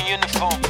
uniform.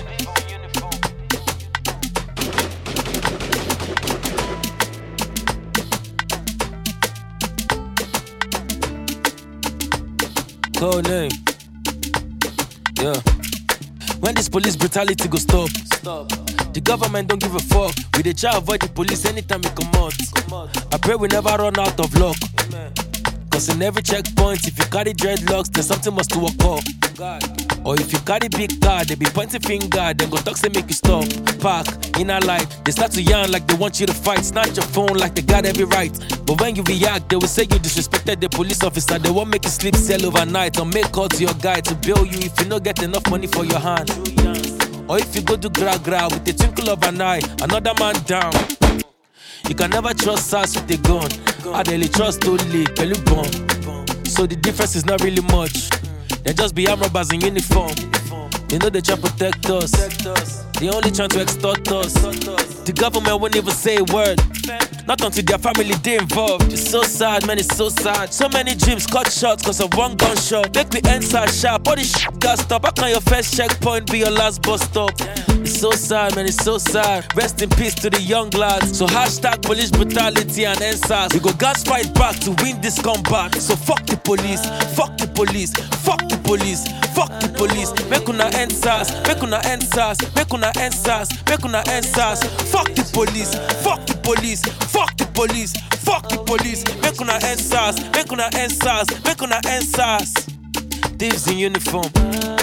Code name. Yeah. When this police brutality go stop. The government don't give a fuck. We dey try avoid the police anytime we come out. I pray we never run out of luck. Cause in every checkpoint, if you carry dreadlocks, then something must to work up. Or if you carry big car, they be pointing finger, then go talk say make you stop. Park, inner light, they start to yarn like they want you to fight. Snatch your phone like they got every right. But when you react, they will say you disrespected the police officer. They won't make you sleep cell overnight or make calls to your guy to bail you if you don't get enough money for your hand. Or if you go to gra with the twinkle of an eye, another man down. You can never trust us with a gun. I daily trust only Pelu bomb. So the difference is not really much. They just be arm robbers in uniform. They know they try to protect us. They only trying to extort us. The government won't even say a word. Not until their family they involved. It's so sad, man, it's so sad. So many dreams cut short cause of one gunshot. Make me answer sharp, all this shit got stop. How can your first checkpoint be your last bus stop? It's so sad, man, it's so sad. Rest in peace to the young lads. So hashtag police brutality and NSAS. We go gas fight back to win this combat. So fuck the police, fuck the police, fuck the police, fuck the police. Make una NSAS, make una NSAS, make una NSAS, make una NSAS. Fuck the police, fuck the police, fuck the police, fuck the police. Make una NSAS, make una NSAS, make una NSAS. Thieves in uniform.